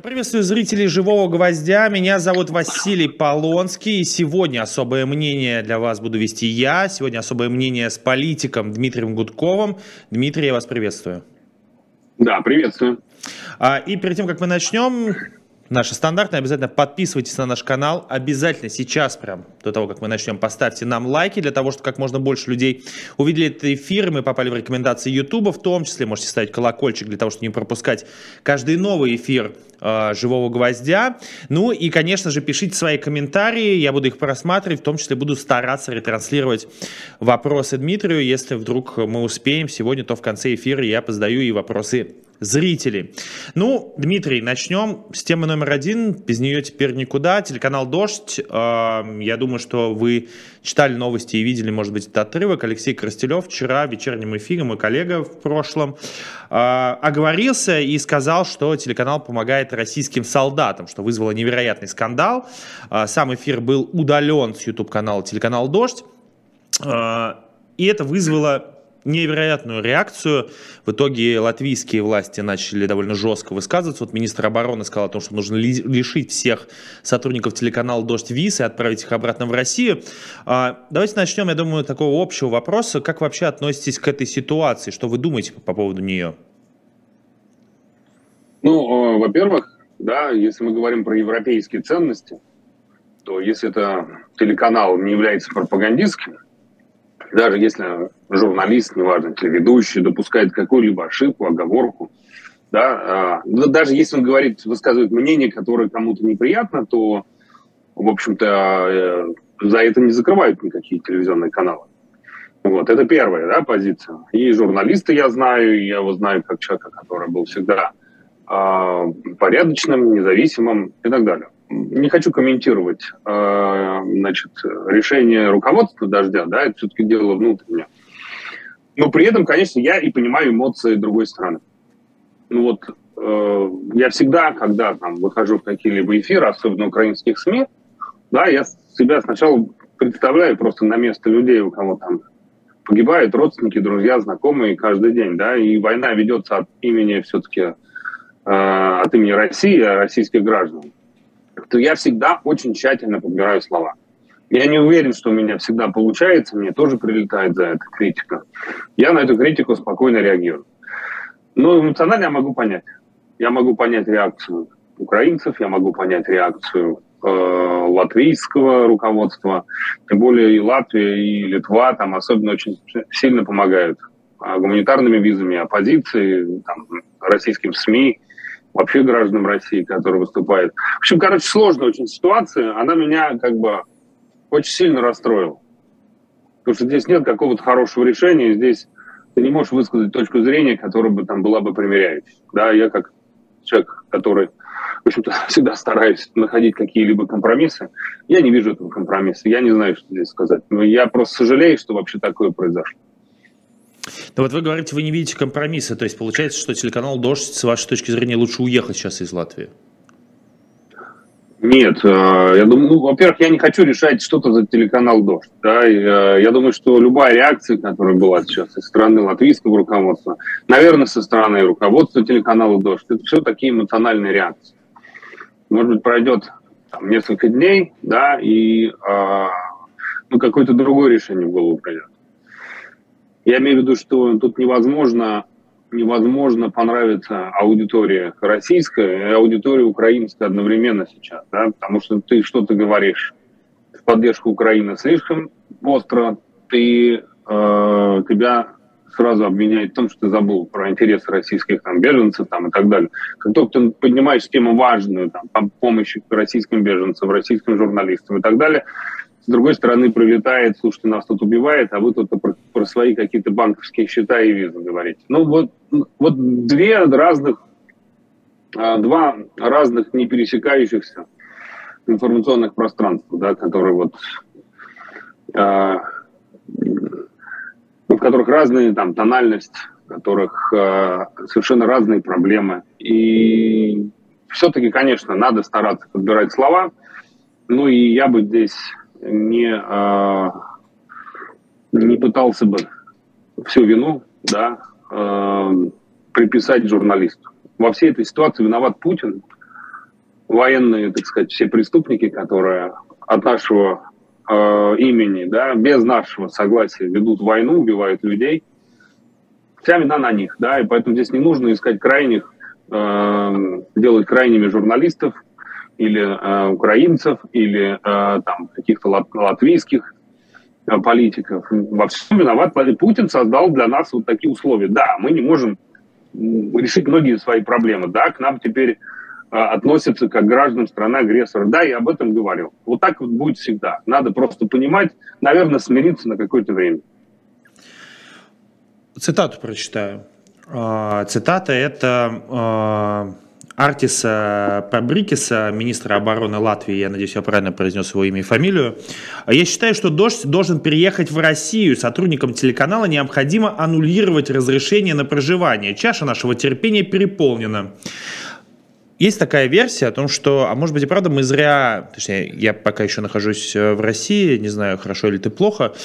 Я приветствую зрителей «Живого гвоздя». Меня зовут Василий Полонский. И сегодня особое мнение для вас буду вести я. Сегодня особое мнение с политиком Дмитрием Гудковым. Дмитрий, я вас приветствую. Да, приветствую. И перед тем, как мы начнем, наше стандартное, обязательно подписывайтесь на наш канал. Обязательно сейчас, прям до того, как мы начнем, поставьте нам лайки, для того, чтобы как можно больше людей увидели этот эфир. Мы попали в рекомендации YouTube, в том числе можете ставить колокольчик для того, чтобы не пропускать каждый новый эфир «Живого гвоздя». Ну и, конечно же, пишите свои комментарии, я буду их просматривать, в том числе буду стараться ретранслировать вопросы Дмитрию. Если вдруг мы успеем сегодня, то в конце эфира я позадаю и вопросы зрителей. Ну, Дмитрий, начнем с темы номер один. Без нее теперь никуда. Телеканал «Дождь». Я думаю, что вы читали новости и видели, может быть, этот отрывок. Алексей Коростелев вчера в вечернем эфире, мой коллега в прошлом, оговорился и сказал, что телеканал помогает российским солдатам, что вызвало невероятный скандал. Сам эфир был удален с YouTube-канала телеканал «Дождь». И это вызвало невероятную реакцию. В итоге латвийские власти начали довольно жестко высказываться. Вот министр обороны сказал о том, что нужно лишить всех сотрудников телеканала «Дождь» виз и отправить их обратно в Россию. Давайте начнем, я думаю, такого общего вопроса. Как вы вообще относитесь к этой ситуации? Что вы думаете по поводу нее? Ну, во-первых, да, если мы говорим про европейские ценности, то если это телеканал не является пропагандистским, даже если журналист, неважно, телеведущий, допускает какую-либо ошибку, оговорку, да, даже если он говорит, высказывает мнение, которое кому-то неприятно, то, в общем-то, за это не закрывают никакие телевизионные каналы. Вот, это первая, да, позиция. И журналисты я знаю, я его знаю как человека, который был всегда порядочным, независимым и так далее. Не хочу комментировать, значит, решение руководства «Дождя», да, это все-таки дело внутреннее. Но при этом, конечно, я и понимаю эмоции другой стороны. Ну вот, я всегда, когда там выхожу в какие-либо эфиры, особенно украинских СМИ, да, я себя сначала представляю просто на место людей, у кого там погибают родственники, друзья, знакомые каждый день, да, и война ведется от имени все-таки, от имени России, российских граждан, то я всегда очень тщательно подбираю слова. Я не уверен, что у меня всегда получается, мне тоже прилетает за это критика. Я на эту критику спокойно реагирую. Но эмоционально я могу понять. Я могу понять реакцию украинцев, я могу понять реакцию латвийского руководства. Тем более и Латвия, и Литва там особенно очень сильно помогают гуманитарными визами оппозиции, там, российским СМИ, вообще гражданам России, которые выступают. В общем, короче, сложная очень ситуация. Она меня как бы очень сильно расстроила. Потому что здесь нет какого-то хорошего решения. Здесь ты не можешь высказать точку зрения, которая бы там была бы примиряющей. Да, я как человек, который, в общем-то, всегда стараюсь находить какие-либо компромиссы. Я не вижу этого компромисса. Я не знаю, что здесь сказать. Но я просто сожалею, что вообще такое произошло. Ну вот вы говорите, вы не видите компромисса, то есть получается, что телеканал «Дождь», с вашей точки зрения, лучше уехать сейчас из Латвии? Нет, я думаю, ну, во-первых, я не хочу решать что-то за телеканал «Дождь». Да? Я думаю, что любая реакция, которая была сейчас со стороны латвийского руководства, наверное, со стороны руководства телеканала «Дождь», это все такие эмоциональные реакции. Может быть, пройдет там несколько дней, да, и ну, какое-то другое решение в голову придет. Я имею в виду, что тут невозможно понравиться аудитории российская и аудитории украинской одновременно сейчас, да, потому что ты что-то говоришь в поддержку Украины слишком остро, тебя сразу обвиняют в том, что ты забыл про интересы российских там беженцев там, и так далее. Как только ты поднимаешь тему важную, там, по помощи российским беженцам, российским журналистам и так далее, с другой стороны прилетает, слушайте, нас тут убивает, а вы тут про свои какие-то банковские счета и визы говорите. Ну вот два разных не пересекающихся информационных пространства, да, которые вот, в которых разные там тональность, в которых совершенно разные проблемы. И все-таки, конечно, надо стараться подбирать слова. Ну и я бы здесь не пытался бы всю вину, да, приписать журналисту. Во всей этой ситуации виноват Путин, военные, так сказать, все преступники, которые от нашего имени, да, без нашего согласия ведут войну, убивают людей, вся вина на них, да, и поэтому здесь не нужно искать крайних, делать крайними журналистов или украинцев, или там каких-то латвийских политиков. Во всем виноват Путин, создал для нас вот такие условия. Да, мы не можем решить многие свои проблемы, да, к нам теперь относятся как к гражданам страны-агрессора. Да, я об этом говорил. Вот так вот будет всегда. Надо просто понимать, наверное, смириться на какое-то время. Цитату прочитаю. Цитата это Артиса Пабрикиса, министра обороны Латвии, я надеюсь, я правильно произнес его имя и фамилию. Я считаю, что «Дождь» должен переехать в Россию. Сотрудникам телеканала необходимо аннулировать разрешение на проживание. Чаша нашего терпения переполнена. Есть такая версия о том, что, а может быть и правда, мы зря, точнее, я пока еще нахожусь в России, не знаю, хорошо или ты плохо,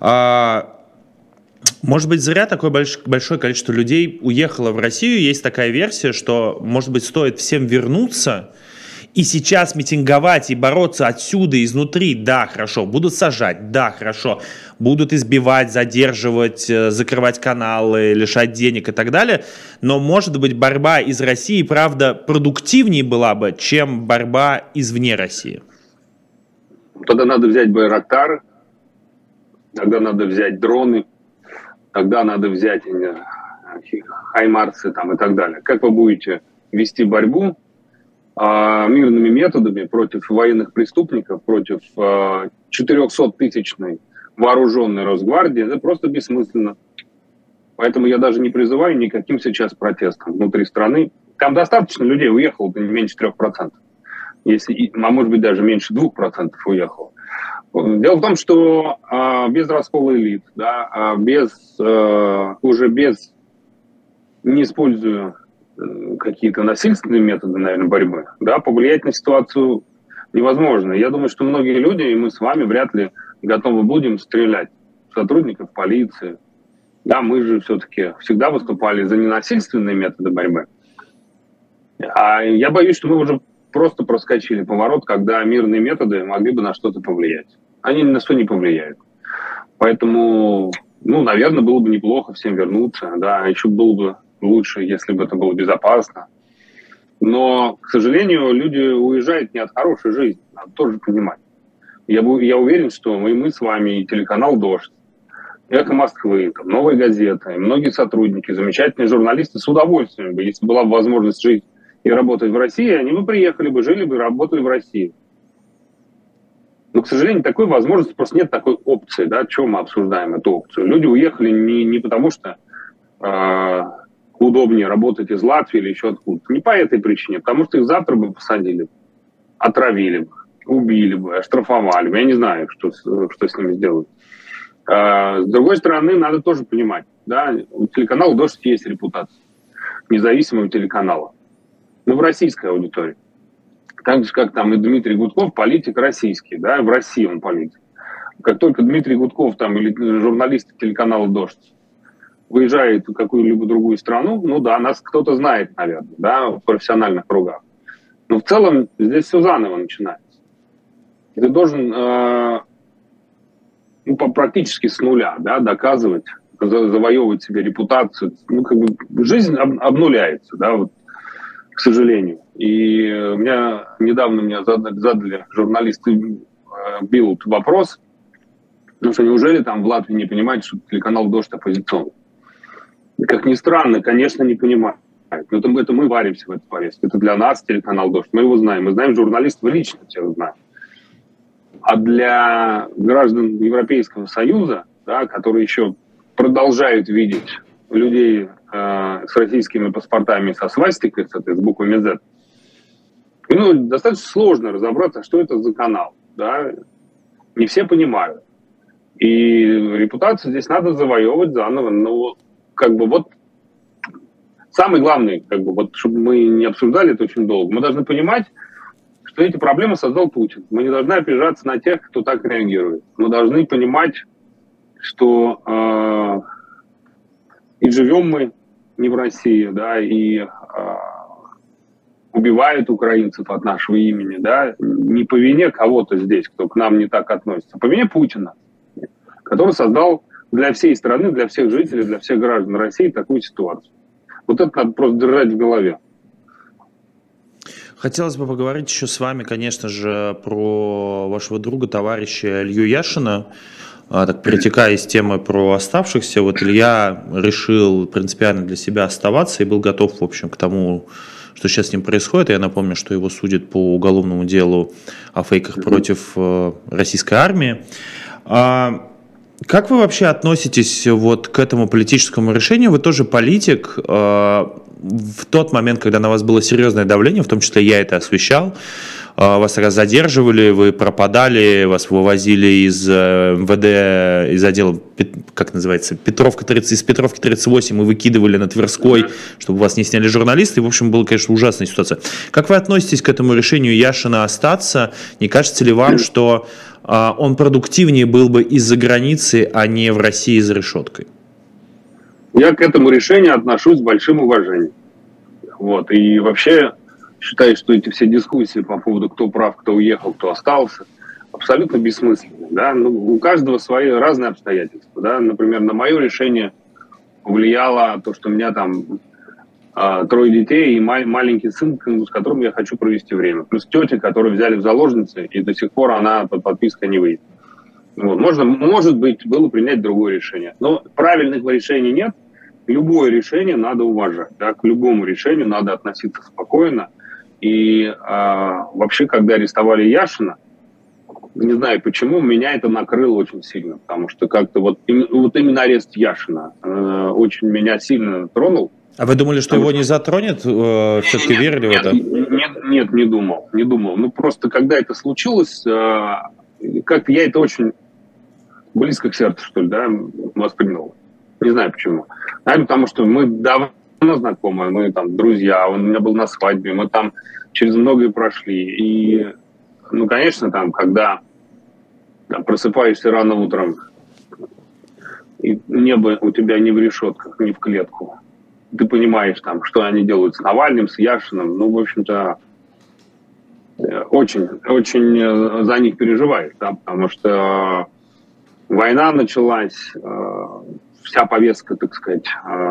может быть, зря такое большое количество людей уехало в Россию. Есть такая версия, что, может быть, стоит всем вернуться и сейчас митинговать и бороться отсюда, изнутри. Да, хорошо, будут сажать, да, хорошо, будут избивать, задерживать, закрывать каналы, лишать денег и так далее. Но, может быть, борьба из России, правда, продуктивнее была бы, чем борьба извне России. Тогда надо взять байрактары, тогда надо взять дроны, тогда надо взять хаймарсы там, и так далее. Как вы будете вести борьбу мирными методами против военных преступников, против 400-тысячной вооруженной Росгвардии, это просто бессмысленно. Поэтому я даже не призываю никаким сейчас протестам внутри страны. Там достаточно людей уехало, меньше 3%. Если, а может быть даже меньше 2% уехало. Дело в том, что без раскола элит, да, не используя какие-то насильственные методы, наверное, борьбы, да, повлиять на ситуацию невозможно. Я думаю, что многие люди, и мы с вами вряд ли готовы будем стрелять в сотрудников полиции. Да, мы же все-таки всегда выступали за ненасильственные методы борьбы. А я боюсь, что мы уже просто проскочили поворот, когда мирные методы могли бы на что-то повлиять. Они ни на что не повлияют. Поэтому, наверное, было бы неплохо всем вернуться. Да, еще было бы лучше, если бы это было безопасно. Но, к сожалению, люди уезжают не от хорошей жизни. Надо тоже понимать. Я уверен, что мы с вами, и телеканал «Дождь», «Эхо Москвы», там, «Новая газета», и многие сотрудники, замечательные журналисты с удовольствием бы, если была бы возможность жить и работать в России, они бы приехали бы, жили бы, работали в России. Но, к сожалению, такой возможности просто нет, такой опции. Да? Чего мы обсуждаем эту опцию? Люди уехали не потому, что удобнее работать из Латвии или еще откуда-то. Не по этой причине, потому что их завтра бы посадили, отравили бы, убили бы, оштрафовали бы. Я не знаю, что с ними сделают. С другой стороны, надо тоже понимать, да, у телеканала «Дождь» есть репутация независимого телеканала. В российской аудитории. Так же, как там и Дмитрий Гудков, политик российский, да, в России он политик. Как только Дмитрий Гудков там или журналисты телеканала «Дождь» выезжает в какую-либо другую страну, нас кто-то знает, наверное, да, в профессиональных кругах. Но в целом здесь все заново начинается. Ты должен практически с нуля, да, доказывать, завоевывать себе репутацию. Жизнь обнуляется, да, вот, к сожалению. И недавно задали журналисты Bild вопрос, потому что неужели там в Латвии не понимают, что телеканал «Дождь» оппозиционный? Как ни странно, конечно, не понимают. Но это мы варимся в этой повестке. Это для нас телеканал «Дождь». Мы его знаем. Мы знаем журналистов, лично всех знаем. А для граждан Европейского Союза, да, которые еще продолжают видеть людей с российскими паспортами, со свастикой, с буквами Z, достаточно сложно разобраться, что это за канал. Да? Не все понимают. И репутацию здесь надо завоевывать заново. Но самый главный, чтобы мы не обсуждали это очень долго, мы должны понимать, что эти проблемы создал Путин. Мы не должны опираться на тех, кто так реагирует. Мы должны понимать, что и живем мы не в России, да, и убивают украинцев от нашего имени, да, не по вине кого-то здесь, кто к нам не так относится, а по вине Путина, который создал для всей страны, для всех жителей, для всех граждан России такую ситуацию. Вот это надо просто держать в голове. Хотелось бы поговорить еще с вами, конечно же, про вашего друга, товарища Илью Яшина. Так, перетекая из темы про оставшихся, вот Илья решил принципиально для себя оставаться и был готов, в общем, к тому, что сейчас с ним происходит. Я напомню, что его судят по уголовному делу о фейках против российской армии. Как вы вообще относитесь вот к этому политическому решению? Вы тоже политик. В тот момент, когда на вас было серьезное давление, в том числе я это освещал, вас раз задерживали, вы пропадали, вас вывозили из МВД, из отдела, как называется, из Петровки 38 и выкидывали на Тверской, чтобы вас не сняли журналисты. И, в общем, была, конечно, ужасная ситуация. Как вы относитесь к этому решению Яшина остаться? Не кажется ли вам, что он продуктивнее был бы из-за границы, а не в России за решеткой? Я к этому решению отношусь с большим уважением. Вот. И вообще считаю, что эти все дискуссии по поводу кто прав, кто уехал, кто остался, абсолютно бессмысленны. Да? Ну, у каждого свои разные обстоятельства. Да? Например, на мое решение повлияло то, что у меня там 3 детей и маленький сын, с которым я хочу провести время. Плюс тетя, которую взяли в заложницы, и до сих пор она под подпиской не выйдет. Вот. Может быть, было принять другое решение. Но правильных решений нет. Любое решение надо уважать. Да? К любому решению надо относиться спокойно. И вообще, когда арестовали Яшина, не знаю почему, меня это накрыло очень сильно. Потому что как-то вот именно арест Яшина очень меня сильно тронул. А вы думали, что его не затронет? Все-таки верили в это? Нет, не думал. Ну, просто когда это случилось, как-то я это очень близко к сердцу, что ли, да, воспринял. Не знаю почему. Наверное, потому что мы давно знакомы, мы там друзья, он у меня был на свадьбе, мы там через многое прошли. И, ну, конечно, там, когда там, просыпаешься рано утром, и небо у тебя не в решетках, не в клетку, ты понимаешь, там, что они делают с Навальным, с Яшиным, ну, в общем-то, очень, очень за них переживаешь, да, потому что война началась, вся повестка, так сказать,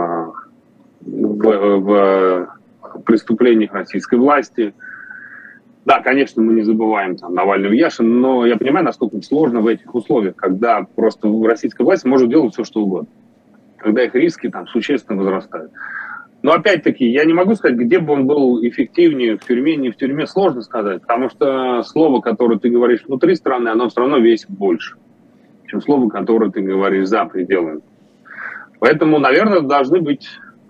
в преступлениях российской власти. Да, конечно, мы не забываем там Навального, Яшина, но я понимаю, насколько сложно в этих условиях, когда просто российская власть может делать все, что угодно, когда их риски там существенно возрастают. Но опять-таки, я не могу сказать, где бы он был эффективнее, в тюрьме, не в тюрьме, сложно сказать, потому что слово, которое ты говоришь внутри страны, оно все равно весит больше, чем слово, которое ты говоришь за пределами. Поэтому, наверное, должны быть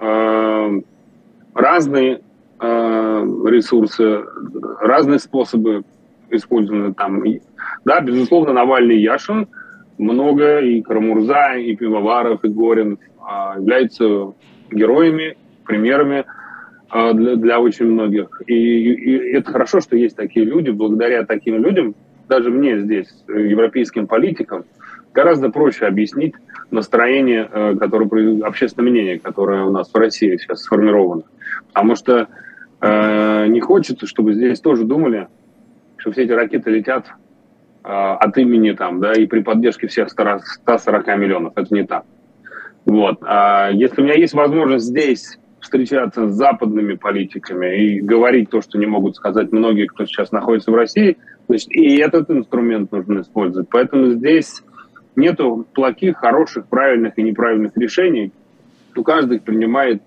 разные ресурсы, разные способы использованы там. Да, безусловно, Навальный и Яшин, много, и Карамурза, и Пивоваров, и Горин являются героями, примерами для очень многих. И это хорошо, что есть такие люди. Благодаря таким людям, даже мне здесь, европейским политикам, гораздо проще объяснить настроение, общественное мнение, которое у нас в России сейчас сформировано. Потому что не хочется, чтобы здесь тоже думали, что все эти ракеты летят от имени там, да, и при поддержке всех 140 миллионов. Это не так. Вот. Если у меня есть возможность здесь встречаться с западными политиками и говорить то, что не могут сказать многие, кто сейчас находится в России, значит, и этот инструмент нужно использовать. Поэтому здесь нету плохих, хороших, правильных и неправильных решений. Каждый принимает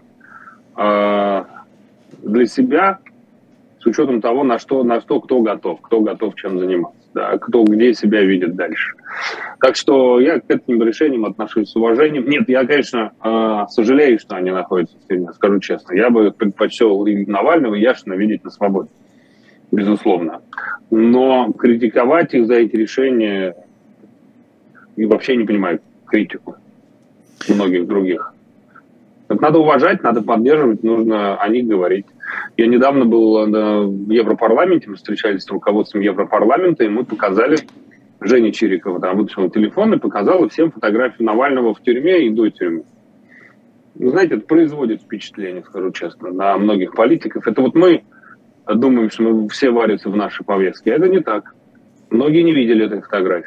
для себя с учетом того, на что кто готов чем заниматься, да, кто где себя видит дальше. Так что я к этим решениям отношусь с уважением. Нет, я, конечно, сожалею, что они находятся в тюрьме, скажу честно. Я бы предпочел и Навального, и Яшина видеть на свободе, безусловно. Но критиковать их за эти решения и вообще не понимаю критику многих других. Надо уважать, надо поддерживать, нужно о них говорить. Я недавно был в Европарламенте, мы встречались с руководством Европарламента, и мы показали, Женя Чирикова там вытащила телефон и показала всем фотографию Навального в тюрьме и до тюрьмы. Вы знаете, это производит впечатление, скажу честно, на многих политиков. Это вот мы думаем, что мы все варятся в нашей повестке. Это не так. Многие не видели этой фотографии.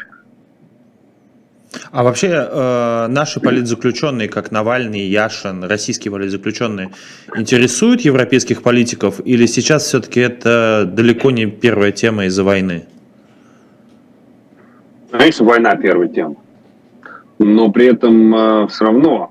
А вообще наши политзаключенные, как Навальный, Яшин, российские политзаключенные, интересуют европейских политиков или сейчас все-таки это далеко не первая тема из-за войны? Конечно, война первая тема. Но при этом все равно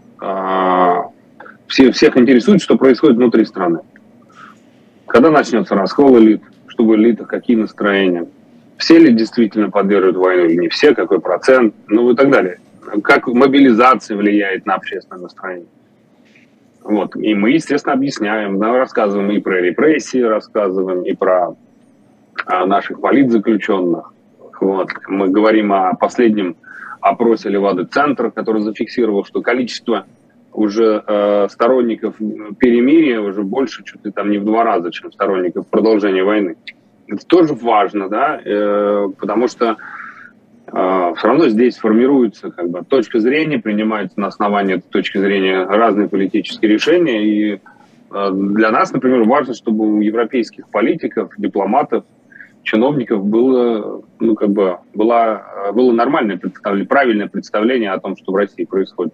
всех интересует, что происходит внутри страны. Когда начнется раскол элит, что в элитах, какие настроения. Все ли действительно поддерживают войну или не все, какой процент, ну и так далее. Как мобилизация влияет на общественное настроение. Вот. И мы, естественно, объясняем, да, рассказываем и про репрессии, рассказываем и про наших политзаключенных. Вот. Мы говорим о последнем опросе Левады-центра, который зафиксировал, что количество уже сторонников перемирия уже больше, чуть ли там не в 2 раза, чем сторонников продолжения войны. Это тоже важно, да, потому что все равно здесь формируется как бы точка зрения, принимаются на основании этой точки зрения разные политические решения. И для нас, например, важно, чтобы у европейских политиков, дипломатов, чиновников было, ну, как бы, было нормальное представление, правильное представление о том, что в России происходит.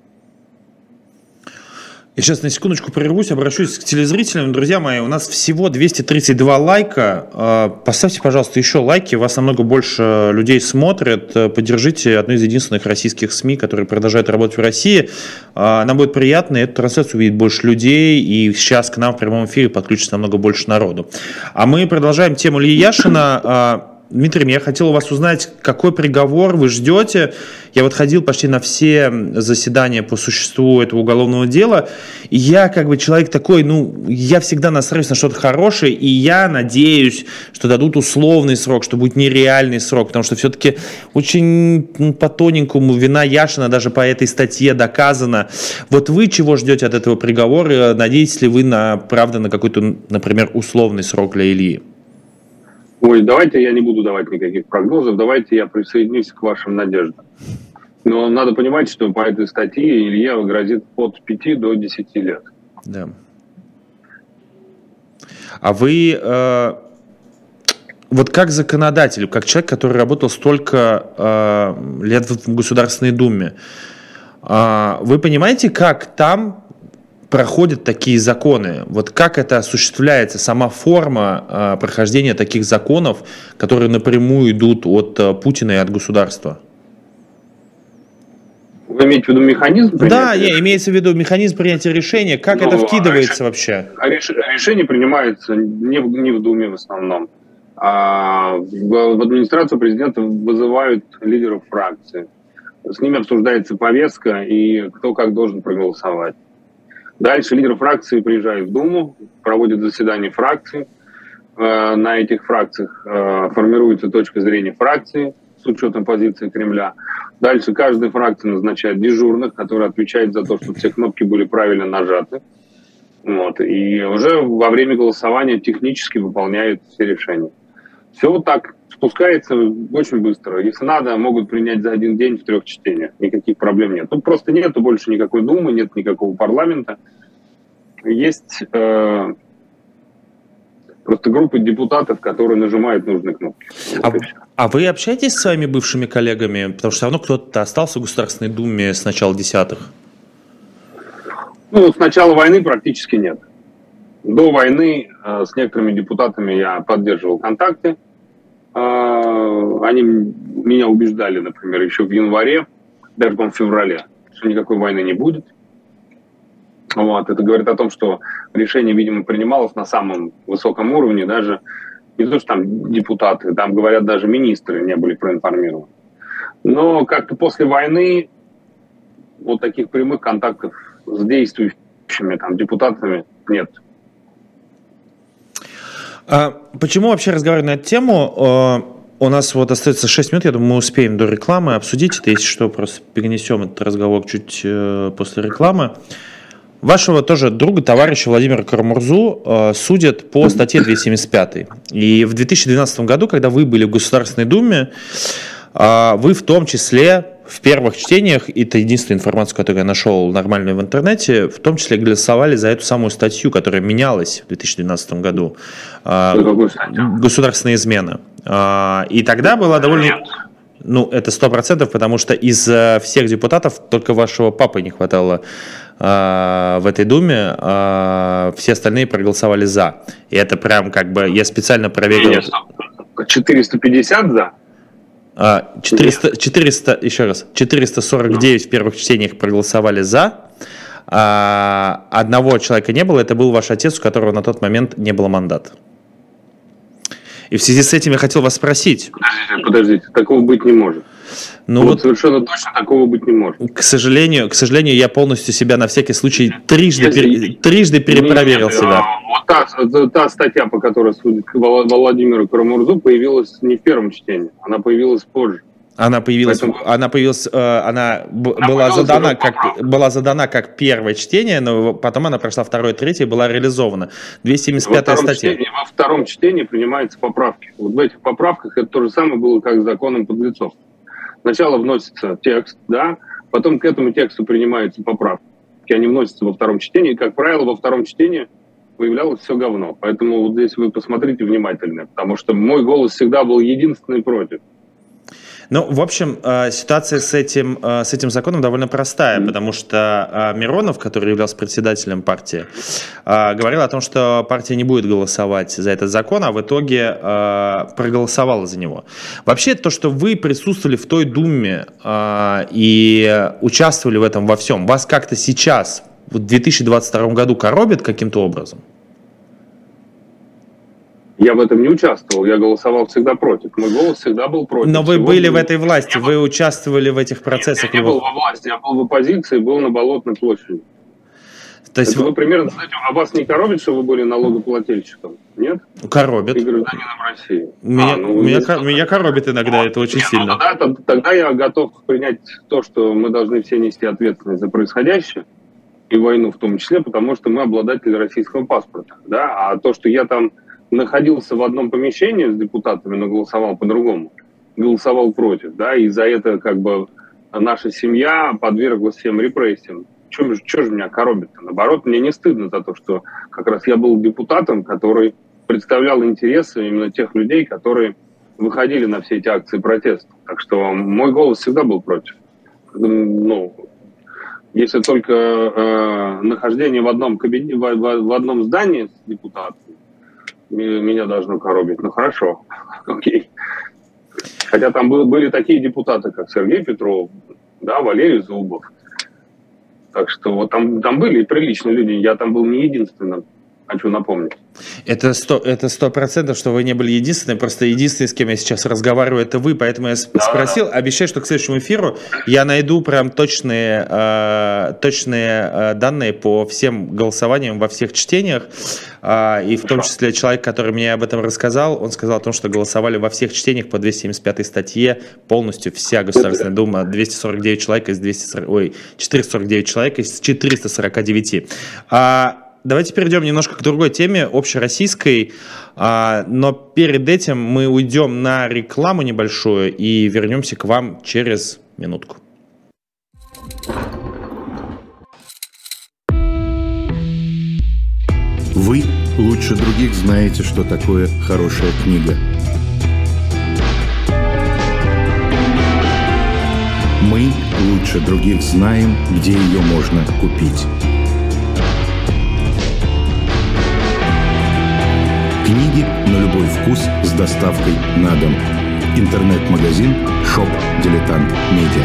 Я сейчас на секундочку прервусь, обращусь к телезрителям. Друзья мои, у нас всего 232 лайка. Поставьте, пожалуйста, еще лайки. Вас намного больше людей смотрят. Поддержите одну из единственных российских СМИ, которые продолжают работать в России. Нам будет приятно, эту трансляцию увидит больше людей. И сейчас к нам в прямом эфире подключится намного больше народу. А мы продолжаем тему Ильи Яшина. Дмитрий, я хотел у вас узнать, какой приговор вы ждете. Я вот ходил почти на все заседания по существу этого уголовного дела, и я как бы человек такой, ну, я всегда настраиваюсь на что-то хорошее, и я надеюсь, что дадут условный срок, что будет нереальный срок, потому что все-таки очень по тоненькому вина Яшина даже по этой статье доказана. Вот вы чего ждете от этого приговора? Надеетесь ли вы правда на какой-то, например, условный срок для Ильи? Ой, давайте я не буду давать никаких прогнозов, давайте я присоединюсь к вашим надеждам. Но надо понимать, что по этой статье Илье грозит от 5 до 10 лет. Да. А вы, вот как законодатель, как человек, который работал столько лет в Государственной Думе, вы понимаете, как там проходят такие законы? Вот как это осуществляется, сама форма прохождения таких законов, которые напрямую идут от Путина и от государства? Вы имеете в виду механизм принятия? Да, имеется в виду механизм принятия решения. Как это вкидывается вообще? Решение принимается не в Думе в основном. А в администрацию президента вызывают лидеров фракции. С ними обсуждается повестка и кто как должен проголосовать. Дальше лидер фракции приезжает в Думу, проводит заседание фракции. На этих фракциях формируется точка зрения фракции с учетом позиции Кремля. Дальше каждая фракция назначает дежурных, которые отвечают за то, чтобы все кнопки были правильно нажаты. Вот. И уже во время голосования технически выполняют все решения. Все вот так спускается очень быстро. Если надо, могут принять за один день в 3 чтениях. Никаких проблем нет. Тут просто нету больше никакой Думы, нет никакого парламента. Есть просто группа депутатов, которые нажимают нужные кнопки. А вы общаетесь с своими бывшими коллегами? Потому что все равно кто-то остался в Государственной Думе с начала десятых. Ну, с начала войны практически нет. До войны с некоторыми депутатами я поддерживал контакты. Они меня убеждали, например, еще в январе, даже, по-моему, в феврале, что никакой войны не будет. Вот. Это говорит о том, что решение, видимо, принималось на самом высоком уровне, даже не то, что там депутаты, там, говорят, даже министры не были проинформированы. Но как-то после войны вот таких прямых контактов с действующими там депутатами нет. Почему вообще разговаривать на эту тему? У нас вот остается 6 минут, я думаю, мы успеем до рекламы обсудить это. Если что, просто перенесем этот разговор чуть после рекламы. Вашего тоже друга, товарища Владимира Карамурзу судят по статье 275. И в 2012 году, когда вы были в Государственной Думе, вы в том числе в первых чтениях, и это единственная информация, которую я нашел нормальную в интернете, в том числе голосовали за эту самую статью, которая менялась в 2012 году. Государственная измена. И тогда была довольно... Ну, это 100%, потому что из всех депутатов только вашего папы не хватало в этой Думе, все остальные проголосовали за. И это прям как бы, я специально проверил... 450 за? 400, еще раз, 449 в первых чтениях проголосовали за, одного человека не было, это был ваш отец, у которого на тот момент не было мандата. И в связи с этим я хотел вас спросить. Подождите, такого быть не может. Ну вот совершенно точно такого быть не может. К сожалению, я полностью себя на всякий случай трижды перепроверил себя. Вот та статья, по которой судит Владимиру Карамурзу, появилась не в первом чтении, она появилась позже. Она была задана как первое чтение, но потом она прошла второе, третье и была реализована. 275-я статья. Во втором чтении принимаются поправки. Вот в этих поправках это то же самое было, как с законом подлецов. Сначала вносится текст, да, потом к этому тексту принимаются поправки. Они вносятся во втором чтении, и, как правило, во втором чтении появлялось все говно. Поэтому вот здесь вы посмотрите внимательно, потому что мой голос всегда был единственный против. Ну, в общем, ситуация с этим законом довольно простая, потому что Миронов, который являлся председателем партии, говорил о том, что партия не будет голосовать за этот закон, а в итоге проголосовала за него. Вообще, то, что вы присутствовали в той Думе и участвовали в этом во всем, вас как-то сейчас, в 2022 году, коробит каким-то образом? Я в этом не участвовал, я голосовал всегда против. Мой голос всегда был против. Но вы были в этой власти, вы участвовали в этих процессах. Я не был во власти, я был в оппозиции, был на Болотной площади. То есть вы примерно знаете, а вас не коробит, что вы были налогоплательщиком? Нет? Коробит. И гражданином России. Меня коробит иногда, это очень сильно. Тогда я готов принять то, что мы должны все нести ответственность за происходящее, и войну в том числе, потому что мы обладатели российского паспорта. Да? А то, что я там находился в одном помещении с депутатами, но голосовал по-другому, голосовал против, да, и за это как бы наша семья подверглась всем репрессиям. Что же меня коробит-то? Наоборот, мне не стыдно за то, что как раз я был депутатом, который представлял интересы именно тех людей, которые выходили на все эти акции протеста. Так что мой голос всегда был против. Ну, если только нахождение в одном кабинете, в одном здании с депутатом меня должно коробить. Ну хорошо, окей. Хотя там были такие депутаты, как Сергей Петров, да, Валерий Зубов. Так что вот там были приличные люди. Я там был не единственным. Хочу напомнить. Это 100%, что вы не были единственным. Просто единственный, с кем я сейчас разговариваю, это вы. Поэтому я спросил. Обещаю, что к следующему эфиру я найду прям точные данные по всем голосованиям во всех чтениях. И в том числе человек, который мне об этом рассказал, он сказал о том, что голосовали во всех чтениях по 275 статье полностью вся Государственная Дума, 249 человек из 449 человек из 449. Давайте перейдем немножко к другой теме, общероссийской, но перед этим мы уйдем на рекламу небольшую и вернемся к вам через минутку. Вы лучше других знаете, что такое хорошая книга. Мы лучше других знаем, где ее можно купить. Книги на любой вкус с доставкой на дом. Интернет-магазин Shop Dilettant Media.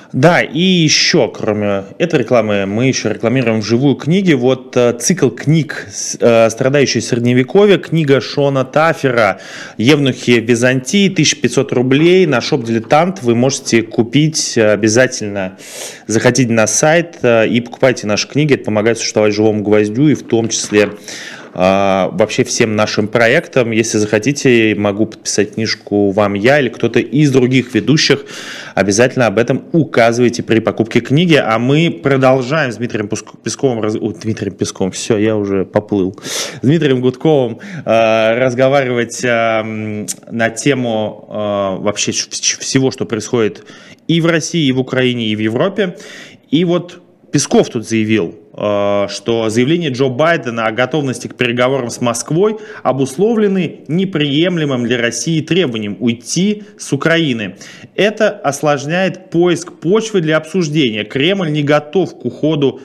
Да, и еще, кроме этой рекламы, мы еще рекламируем вживую книги. Вот цикл книг «Страдающее средневековье», книга Шона Таффера «Евнухи Византии», 1500 рублей на шоп «Дилетант». Вы можете купить обязательно. Заходите на сайт и покупайте наши книги. Это помогает существовать живому гвоздю и в том числе вообще всем нашим проектам. Если захотите, могу подписать книжку вам я или кто-то из других ведущих. Обязательно об этом указывайте при покупке книги. А мы продолжаем с Дмитрием Песковым, Дмитрием Песковым, все, я уже поплыл. С Дмитрием Гудковым разговаривать на тему вообще всего, что происходит и в России, и в Украине, и в Европе. И вот Песков тут заявил, что заявление Джо Байдена о готовности к переговорам с Москвой обусловлены неприемлемым для России требованием уйти с Украины. Это осложняет поиск почвы для обсуждения. Кремль не готов к уходу,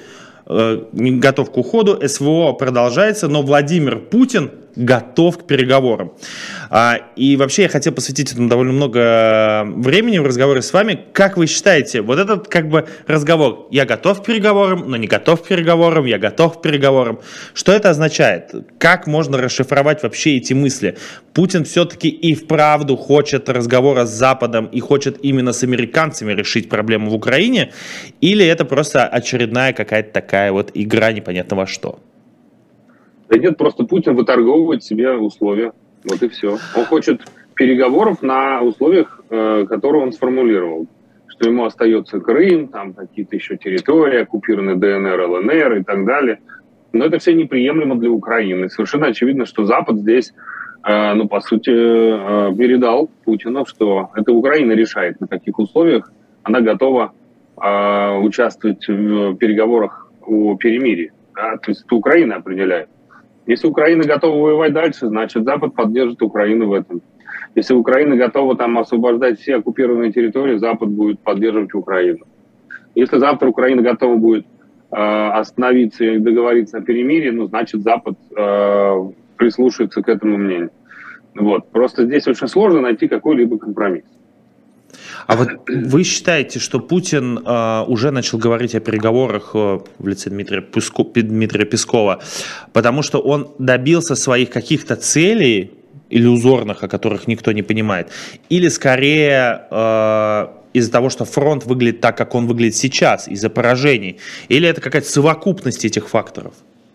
СВО продолжается, но Владимир Путин готов к переговорам. И вообще я хотел посвятить этому довольно много времени в разговоре с вами. Как вы считаете, вот этот как бы разговор «я готов к переговорам, но не готов к переговорам, я готов к переговорам», что это означает? Как можно расшифровать вообще эти мысли? Путин все-таки и вправду хочет разговора с Западом и хочет именно с американцами решить проблему в Украине? Или это просто очередная какая-то такая вот игра непонятно во что? Да нет, просто Путин выторговывает себе условия. Вот и все. Он хочет переговоров на условиях, которые он сформулировал. Что ему остается Крым, там какие-то еще территории, оккупированные ДНР, ЛНР и так далее. Но это все неприемлемо для Украины. Совершенно очевидно, что Запад здесь, по сути, передал Путину, что это Украина решает, на каких условиях она готова участвовать в переговорах о перемирии. Да? То есть это Украина определяет. Если Украина готова воевать дальше, значит, Запад поддержит Украину в этом. Если Украина готова там освобождать все оккупированные территории, Запад будет поддерживать Украину. Если завтра Украина готова будет остановиться и договориться о перемирии, значит, Запад прислушается к этому мнению. Вот. Просто здесь очень сложно найти какой-либо компромисс. А вот вы считаете, что Путин уже начал говорить о переговорах в лице Дмитрия Пескова, потому что он добился своих каких-то целей иллюзорных, о которых никто не понимает, или скорее из-за того, что фронт выглядит так, как он выглядит сейчас, из-за поражений, или это какая-то совокупность этих факторов?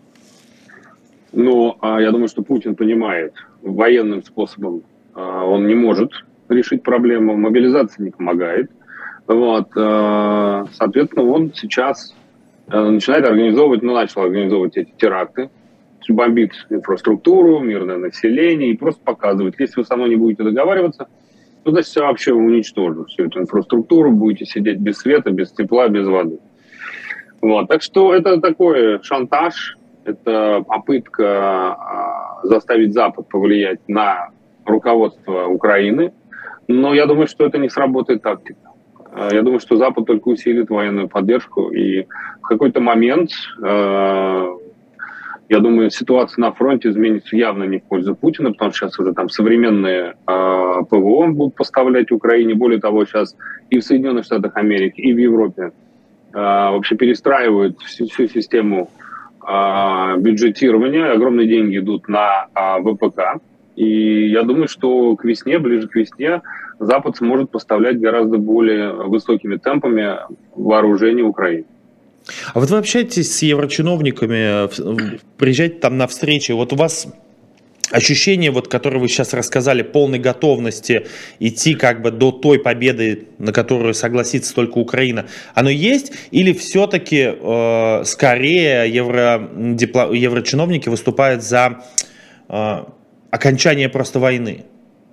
Я думаю, что Путин понимает, военным способом он не может решить проблему, мобилизация не помогает. Вот. Соответственно, он сейчас начинает начал организовывать эти теракты, бомбить инфраструктуру, мирное население и просто показывать, если вы со мной не будете договариваться, то значит я вообще уничтожу всю эту инфраструктуру, будете сидеть без света, без тепла, без воды. Вот. Так что это такой шантаж, это попытка заставить Запад повлиять на руководство Украины. Но я думаю, что это не сработает тактика. Я думаю, что Запад только усилит военную поддержку. И в какой-то момент, я думаю, ситуация на фронте изменится явно не в пользу Путина, потому что сейчас уже там современные ПВО будут поставлять Украине. Более того, сейчас и в Соединенных Штатах Америки, и в Европе вообще перестраивают всю систему бюджетирования. Огромные деньги идут на ВПК. И я думаю, что к весне, ближе к весне, Запад сможет поставлять гораздо более высокими темпами вооружение Украине. А вот вы общаетесь с еврочиновниками, приезжаете там на встречи, вот у вас ощущение, вот, которое вы сейчас рассказали, полной готовности идти как бы до той победы, на которую согласится только Украина, оно есть? Или все-таки скорее еврочиновники выступают за окончание просто войны?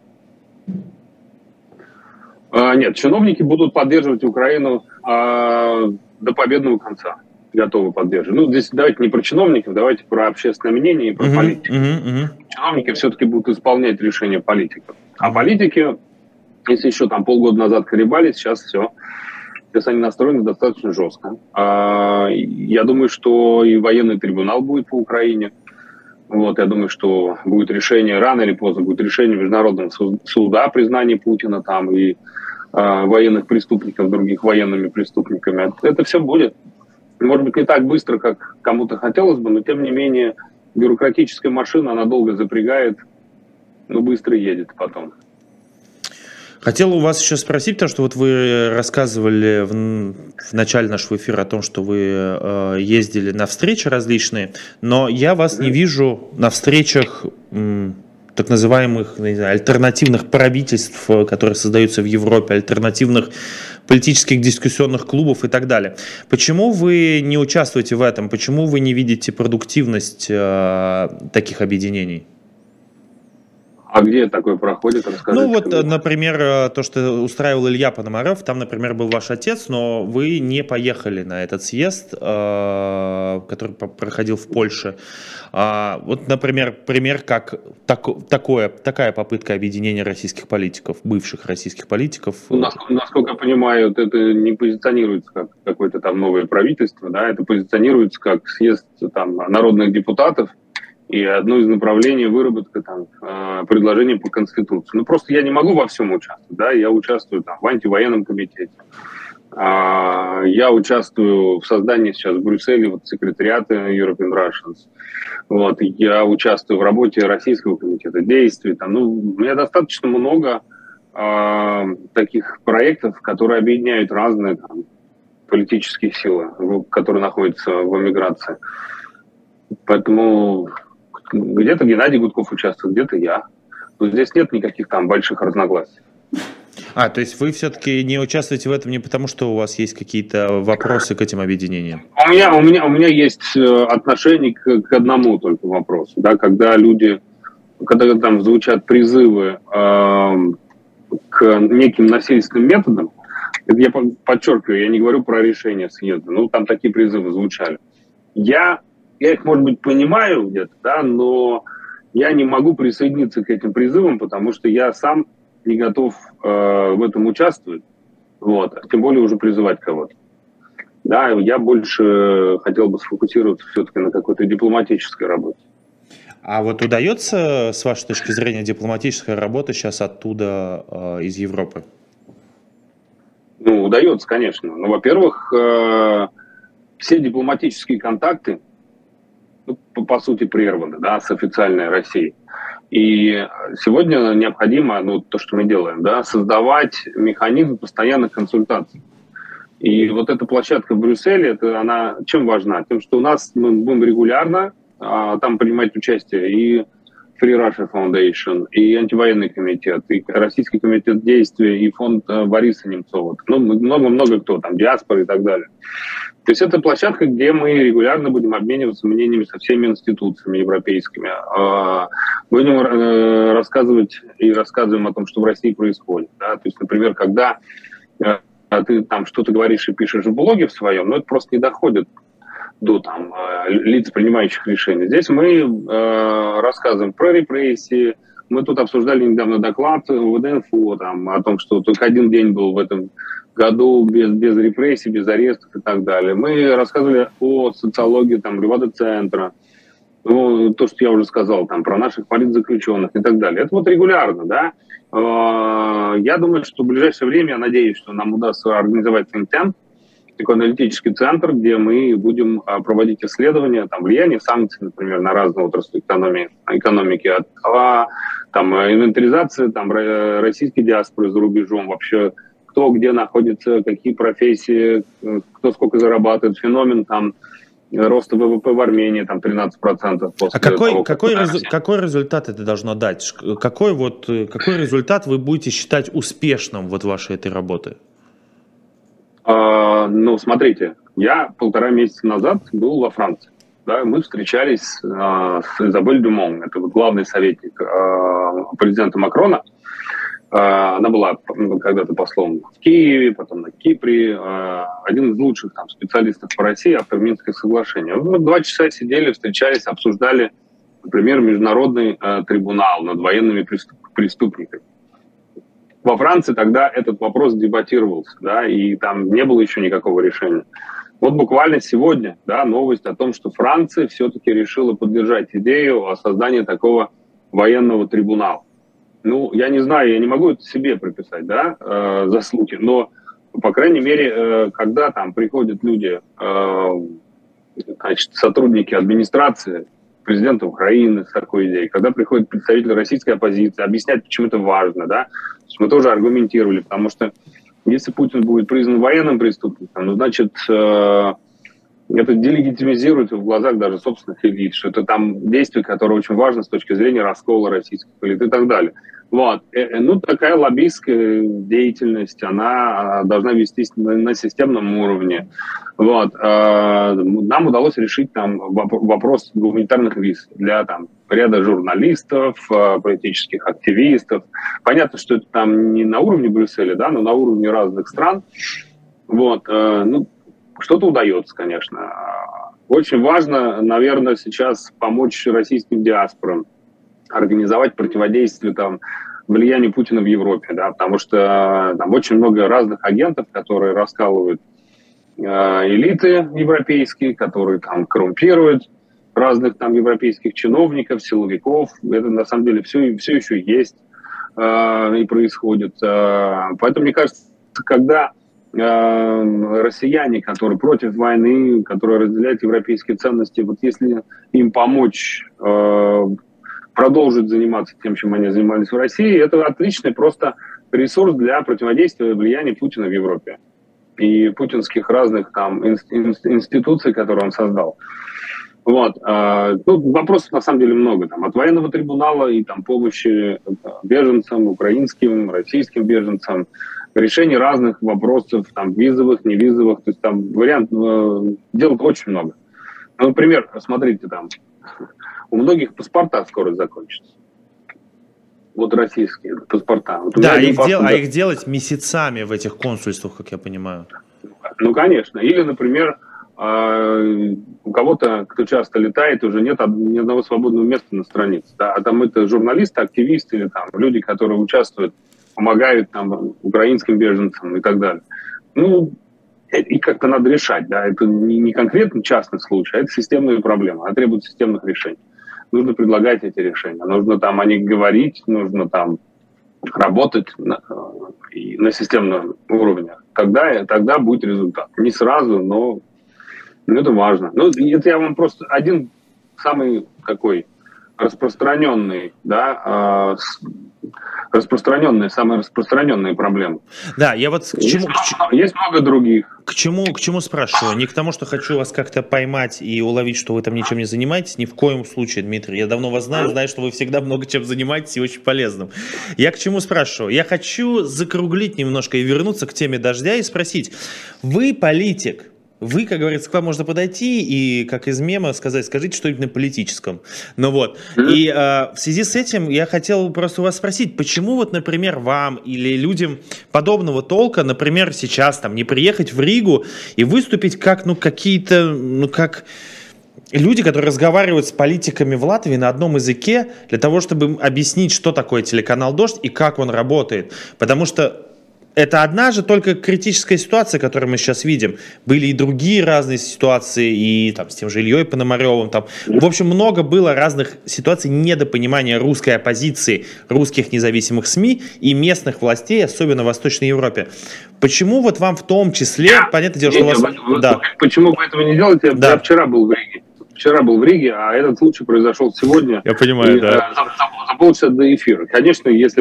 Нет, чиновники будут поддерживать Украину до победного конца. Готовы поддерживать. Здесь давайте не про чиновников, давайте про общественное мнение и про политику. Чиновники все-таки будут исполнять решения политиков. А политики, если еще там полгода назад колебались, сейчас все. Сейчас они настроены достаточно жестко. Я думаю, что и военный трибунал будет по Украине. Вот, я думаю, что будет решение, рано или поздно будет решение Международного суда о признании Путина там, и военных преступников, других военными преступниками. Это все будет. Может быть, не так быстро, как кому-то хотелось бы, но тем не менее бюрократическая машина, она долго запрягает, но быстро едет потом. Хотел у вас еще спросить, потому что вот вы рассказывали в начале нашего эфира о том, что вы ездили на встречи различные, но я вас не вижу на встречах так называемых, не знаю, альтернативных правительств, которые создаются в Европе, альтернативных политических дискуссионных клубов и так далее. Почему вы не участвуете в этом? Почему вы не видите продуктивность таких объединений? А где такое проходит? Расскажите. Ну вот, например, то, что устраивал Илья Пономарев, там, например, был ваш отец, но вы не поехали на этот съезд, который проходил в Польше. Вот, например, пример, как такая попытка объединения российских политиков, бывших российских политиков. Насколько я понимаю, это не позиционируется как какое-то там новое правительство, да, это позиционируется как съезд там народных депутатов, и одно из направлений выработка там предложений по Конституции. Ну, просто я не могу во всем участвовать, да, я участвую там в антивоенном комитете, я участвую в создании сейчас в Брюсселе вот, секретариата European Russians, вот, я участвую в работе Российского комитета действий, там, ну, у меня достаточно много таких проектов, которые объединяют разные там, политические силы, которые находятся в эмиграции. Поэтому где-то Геннадий Гудков участвует, где-то я. Но здесь нет никаких там больших разногласий. То есть вы все-таки не участвуете в этом не потому, что у вас есть какие-то вопросы к этим объединениям? У меня есть отношение к одному только вопросу. Да, когда там звучат призывы к неким насильственным методам, это я подчеркиваю, я не говорю про решение съезда, ну там такие призывы звучали. Я их, может быть, понимаю где-то, да, но я не могу присоединиться к этим призывам, потому что я сам не готов в этом участвовать, вот, тем более уже призывать кого-то. Да, я больше хотел бы сфокусироваться все-таки на какой-то дипломатической работе. А вот удается, с вашей точки зрения, дипломатическая работа сейчас оттуда, из Европы? Ну, удается, конечно. Ну, во-первых, все дипломатические контакты, ну, по сути, прерваны, да, с официальной Россией. И сегодня необходимо, ну, то, что мы делаем, да, создавать механизм постоянных консультаций. И вот эта площадка в Брюсселе, она чем важна? Тем, что мы будем регулярно там принимать участие и Free Russia Foundation, и антивоенный комитет, и Российский комитет действий, и фонд Бориса Немцова. Ну, много кто там, диаспора и так далее. То есть это площадка, где мы регулярно будем обмениваться мнениями со всеми институциями европейскими. Будем рассказывать и рассказываем о том, что в России происходит. Да? То есть, например, когда ты там что-то говоришь и пишешь в блоге в своем, но это просто не доходит до там, лиц, принимающих решения. Здесь мы рассказываем про репрессии. Мы тут обсуждали недавно доклад ВДНФО там, о том, что только один день был в этом году без репрессий, без арестов и так далее. Мы рассказывали о социологии там, Левада-центра, ну, то, что я уже сказал, там, про наших политзаключенных и так далее. Это вот регулярно, да. Я думаю, что в ближайшее время, я надеюсь, что нам удастся организовать think tank, такой аналитический центр, где мы будем проводить исследования, там, влияние санкций, например, на разные отрасли экономики, там, инвентаризация там, российской диаспоры за рубежом, вообще кто где находится, какие профессии, кто сколько зарабатывает, феномен там, роста ВВП в Армении, там 13% после какой результат это должно дать? Какой результат вы будете считать успешным вот вашей этой работы? Ну, смотрите, я 1,5 месяца назад был во Франции. Да, мы встречались с Изабель Дюмон, это вот главный советник президента Макрона. Она была когда-то послом в Киеве, потом на Кипре. Один из лучших там, специалистов по России, автор Минских соглашений. Мы 2 часа сидели, встречались, обсуждали, например, международный трибунал над военными преступниками. Во Франции тогда этот вопрос дебатировался, да, и там не было еще никакого решения. Вот буквально сегодня, да, новость о том, что Франция все-таки решила поддержать идею о создании такого военного трибунала. Ну, я не знаю, я не могу это себе приписать, да, заслуги, но, по крайней мере, когда там приходят люди, значит, сотрудники администрации, президента Украины с такой идеей, когда приходят представители российской оппозиции, объяснять, почему это важно, да, мы тоже аргументировали, потому что если Путин будет признан военным преступником, ну, значит, это делегитимизирует в глазах даже собственных элит, что это там действие, которое очень важно с точки зрения раскола российских элит и так далее. Вот. Ну, такая лоббистская деятельность, она должна вестись на системном уровне. Вот. Нам удалось решить там вопрос гуманитарных виз для там ряда журналистов, политических активистов. Понятно, что это там не на уровне Брюсселя, да, но на уровне разных стран. Вот. Ну, что-то удается, конечно. Очень важно, наверное, сейчас помочь российским диаспорам организовать противодействие там влиянию Путина в Европе, да, потому что там очень много разных агентов, которые раскалывают элиты европейские, которые там коррумпируют разных там европейских чиновников, силовиков. Это на самом деле все еще есть и происходит. Поэтому, мне кажется, когда россияне, которые против войны, которые разделяют европейские ценности, вот если им помочь продолжить заниматься тем, чем они занимались в России, это отличный просто ресурс для противодействия влияния Путина в Европе и путинских разных там институций, которые он создал. Вот. Ну, вопросов на самом деле много. Там, от военного трибунала и там, помощи беженцам, украинским, российским беженцам, решение разных вопросов, там, визовых, невизовых. То есть там вариантов делать очень много. Ну, например, смотрите, там у многих паспорта скоро закончатся. Вот российские паспорта. Вот да, их делать месяцами в этих консульствах, как я понимаю. Ну, конечно. Или, например, у кого-то, кто часто летает, уже нет ни одного свободного места на странице. Да? А там это журналисты, активисты, или там люди, которые участвуют, помогают там украинским беженцам и так далее. Ну, и как-то надо решать. Да? Это не конкретно частный случай, а это системные проблемы, она требует системных решений. Нужно предлагать эти решения, нужно там о них говорить, нужно там работать на системном уровне. Тогда будет результат. Не сразу, но это важно. Ну, это я вам просто один самый такой распространенный, да, самые распространенные проблемы. Да, я вот к чему... Есть много других. К чему спрашиваю? Не к тому, что хочу вас как-то поймать и уловить, что вы там ничем не занимаетесь. Ни в коем случае, Дмитрий. Я давно вас знаю, что вы всегда много чем занимаетесь и очень полезным. Я к чему спрашиваю? Я хочу закруглить немножко и вернуться к теме дождя и спросить. Вы политик. Вы, как говорится, к вам можно подойти и, как из мема, сказать, скажите что-нибудь на политическом. Ну вот. И в связи с этим я хотел просто у вас спросить, почему вот, например, вам или людям подобного толка, например, сейчас там не приехать в Ригу и выступить как, как люди, которые разговаривают с политиками в Латвии на одном языке для того, чтобы объяснить, что такое телеканал «Дождь» и как он работает. Потому что это одна же только критическая ситуация, которую мы сейчас видим. Были и другие разные ситуации, и там, с тем же Ильей Пономаревым. Там. В общем, много было разных ситуаций недопонимания русской оппозиции, русских независимых СМИ и местных властей, особенно в Восточной Европе. Почему вот вам в том числе, понятное дело, что у вас... Да. Почему вы этого не делаете? Да. Я вчера был в Риге. А этот случай произошел сегодня. Я понимаю, да. За полчаса до эфира. Конечно, если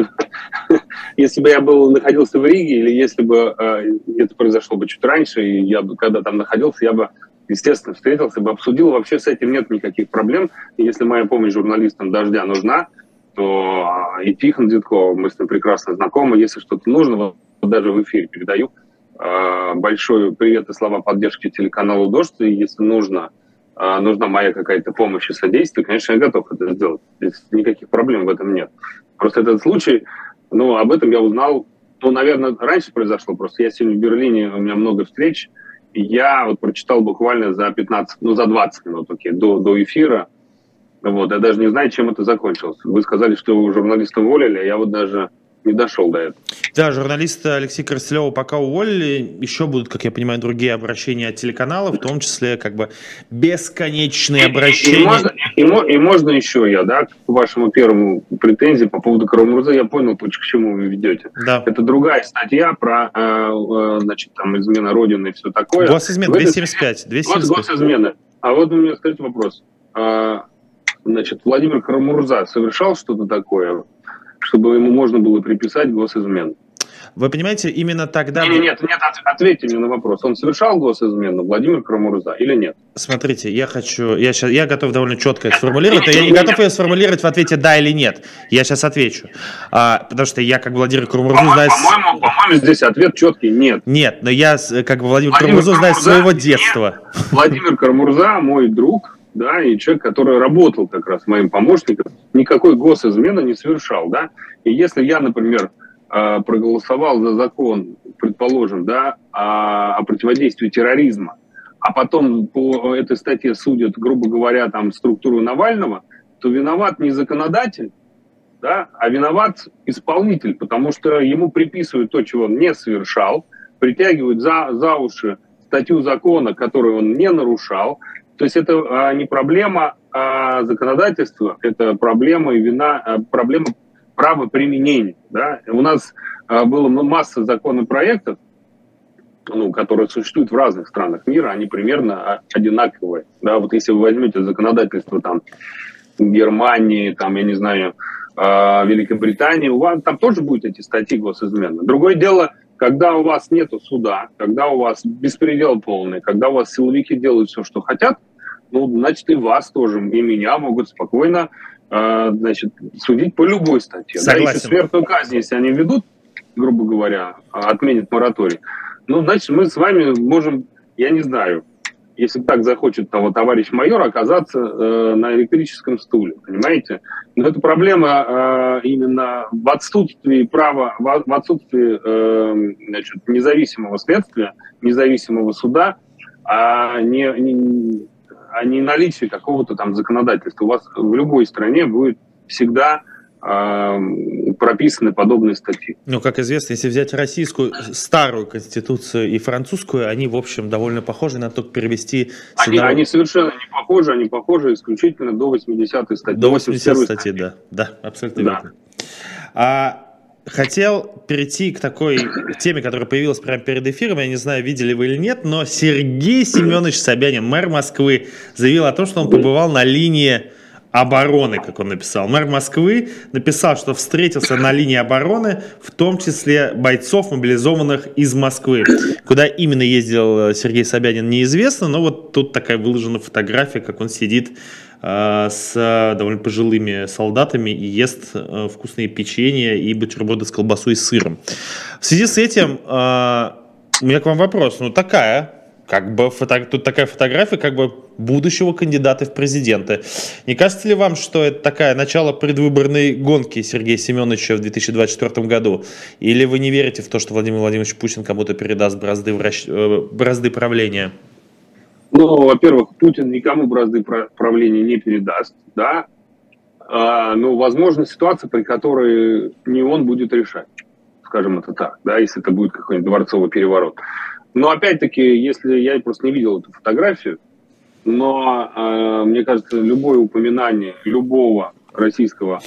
бы я находился в Риге, или если бы это произошло бы чуть раньше, и я бы, когда там находился, я бы, естественно, встретился бы, обсудил. Вообще с этим нет никаких проблем. И если моя помощь журналистам «Дождя» нужна, то и Тихон Дзитков, мы с ним прекрасно знакомы. Если что-то нужно, вот даже в эфире передаю большой привет и слова поддержки телеканалу «Дождь». И если нужна моя какая-то помощь и содействие, конечно, я готов это сделать. Здесь никаких проблем в этом нет. Просто этот случай, об этом я узнал, наверное, раньше произошло. Просто я сегодня в Берлине, у меня много встреч, и я вот прочитал буквально за 20 минут до эфира. Вот, я даже не знаю, чем это закончилось. Вы сказали, что журналиста уволили, а я вот даже не дошел до этого. Да, журналиста Алексея Коростелева пока уволили, еще будут, как я понимаю, другие обращения от телеканала, в том числе как бы бесконечные обращения. И можно еще к вашему первому претензии по поводу Карамурзы, я понял, к чему вы ведете. Да. Это другая статья про, значит, там, измена Родины и все такое. Госизмена, 275. Госизмена. А вот у меня, скажите вопрос. Значит, Владимир Карамурза совершал что-то такое, чтобы ему можно было приписать госизмену? Вы понимаете, именно тогда... Нет, ответьте мне на вопрос. Он совершал госизмену, Владимир Карамурза, или нет? Смотрите, я готов довольно четко это сформулировать, но я не готов ее сформулировать в ответе «да» или «нет». Я сейчас отвечу. Потому что я, как Владимир Карамурзу, знаю... По-моему, здесь ответ четкий «нет». Нет, но я, как Владимир Карамурзу, знаю с своего детства. Владимир Карамурза, мой друг, да, и человек, который работал как раз моим помощником, никакой госизмены не совершал, да. И если я, например, проголосовал за закон, предположим, да, о противодействии терроризма, а потом по этой статье судят, грубо говоря, там, структуру Навального, то виноват не законодатель, да, а виноват исполнитель, потому что ему приписывают то, чего он не совершал, притягивают за уши статью закона, которую он не нарушал. То есть это не проблема законодательства, это проблема и проблема правоприменения. Да? У нас было масса законопроектов, которые существуют в разных странах мира, они примерно одинаковые. Да? Вот если вы возьмете законодательство там, Германии, там, я не знаю, Великобритании, у вас там тоже будут эти статьи госизмены. Другое дело, когда у вас нету суда, когда у вас беспредел полный, когда у вас силовики делают все, что хотят, значит, и вас тоже, и меня могут спокойно, значит, судить по любой статье. Согласен. Да, еще смертную казнь, если они ведут, грубо говоря, отменят мораторий, значит, мы с вами можем, я не знаю, если так захочет товарищ майор, оказаться на электрическом стуле, понимаете? Но это проблема именно в отсутствии права, в отсутствии значит, независимого следствия, независимого суда, а не наличие какого-то там законодательства. У вас в любой стране будет всегда прописаны подобные статьи. Как известно, если взять российскую старую конституцию и французскую, они, в общем, довольно похожи, надо только перевести... Они совершенно не похожи, они похожи исключительно до 80-й статьи. До 80-й статьи, да, абсолютно верно. Хотел перейти к такой теме, которая появилась прямо перед эфиром, я не знаю, видели вы или нет, но Сергей Семенович Собянин, мэр Москвы, заявил о том, что он побывал на линии обороны, как он написал. Мэр Москвы написал, что встретился на линии обороны, в том числе бойцов, мобилизованных из Москвы. Куда именно ездил Сергей Собянин, неизвестно, но вот тут такая выложена фотография, как он сидит с довольно пожилыми солдатами и ест вкусные печенья и бутерброды с колбасой и сыром. В связи с этим у меня к вам вопрос. Тут такая фотография будущего кандидата в президенты. Не кажется ли вам, что это такое начало предвыборной гонки Сергея Семеновича в 2024 году? Или вы не верите в то, что Владимир Владимирович Путин кому-то передаст бразды правления? Во-первых, Путин никому бразды правления не передаст, да. Возможна ситуация, при которой не он будет решать, скажем это так, да, если это будет какой-нибудь дворцовый переворот. Но опять-таки, если я просто не видел эту фотографию, но мне кажется, любое упоминание любого российского,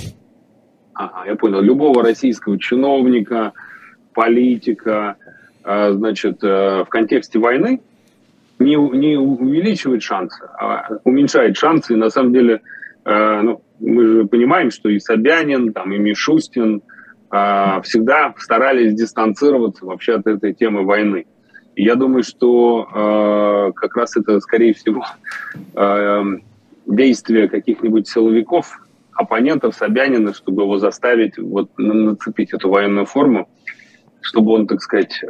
любого российского чиновника, политика, значит, в контексте войны не увеличивает шансы, а уменьшает шансы. И на самом деле, мы же понимаем, что и Собянин, и Мишустин всегда старались дистанцироваться вообще от этой темы войны. И я думаю, что как раз это, скорее всего, действие каких-нибудь силовиков, оппонентов Собянина, чтобы его заставить нацепить эту военную форму, чтобы он, так сказать,